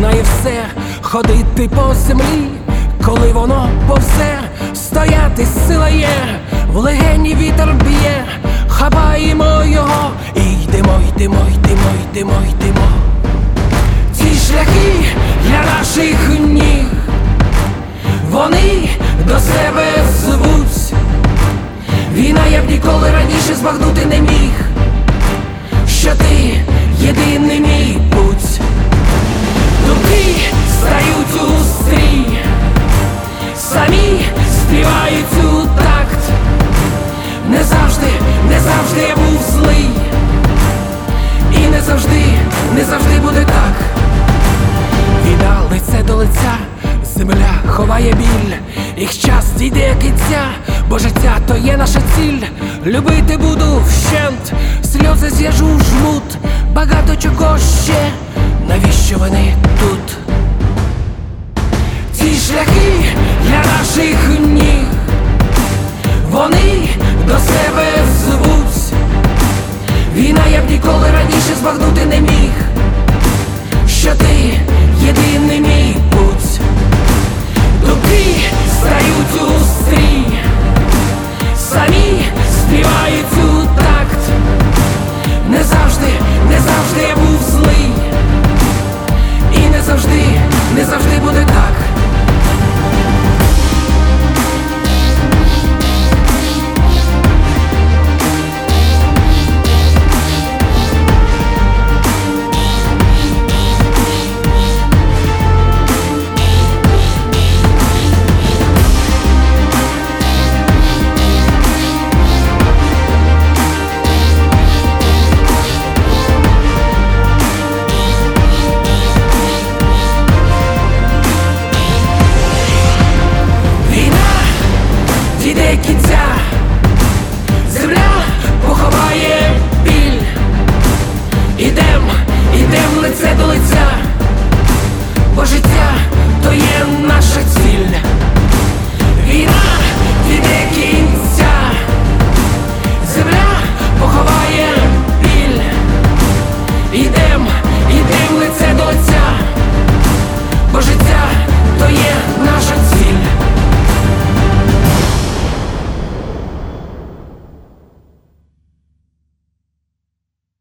знає все, ходити по землі, коли воно повзе, стояти сила є, в легені вітер б'є, хапаємо його і йдемо, йдемо, йдемо, йдемо, йдемо. Ці шляхи для наших ніг, вони до себе звуть. Війна я б ніколи раніше збагнути не міг, що ти єдиний мій путь. Думки стають у стрій, самі співають у такт. Не завжди я був злий, і не завжди буде так. Війна лице до лиця, земля ховає біль, їх час дійде кінця, бо життя то є наша ціль. Любити буду вщент, сльози з'яжу в жмут, багато чого ще, навіщо вони тут? Ці шляхи для наших ніг, вони до себе звуть. Війна я б ніколи раніше збагнути не міг, що ти єдиний мій путь. Думки стають у стрій, самі співають у такт. Не завжди я був злий, і не завжди буде так. Дійде кінця.